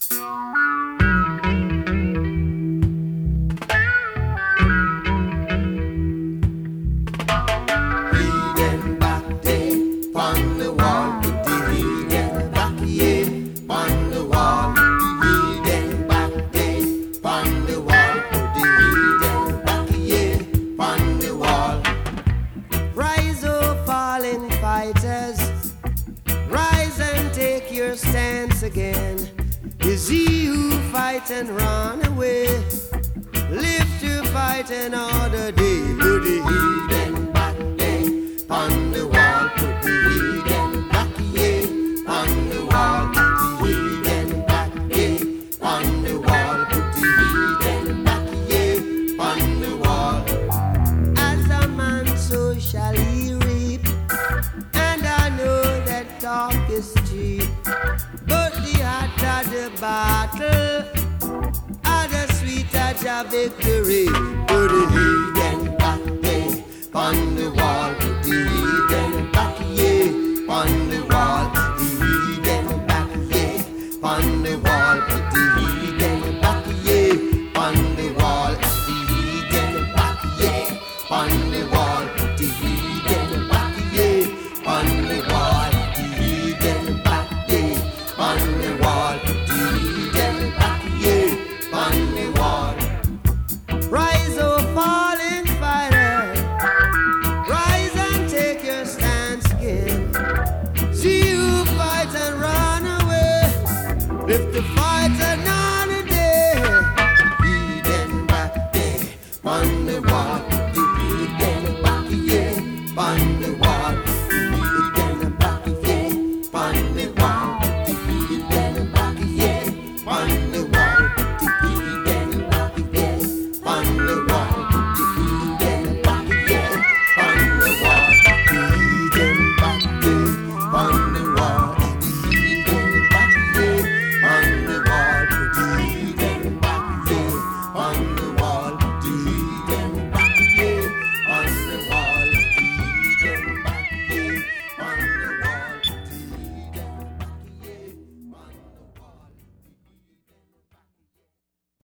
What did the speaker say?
Is he who fights and run away, live to fight another day. Put the heathen back there on the wall. Put the heathen back here on the wall. Put the heathen back there on the wall. Put the heathen back here on the wall. As a man, so shall he reap, and I know that talk is cheap. But the hotter the battle, and the sweeter the victory. Put the heathen back there on the wall. Put the heathen back here on the wall. Put the heathen back here on the wall. Put the heathen back here on the wall. Put the heathen back here on the wall. Put the heathen back here on the wall. Put the heathen back here on the wall. Put the heathen back here on the wall. Rise, O fallen fighter, rise and take your stance again. See who fights and run away, live to fight another day. Heathen back there on the wall.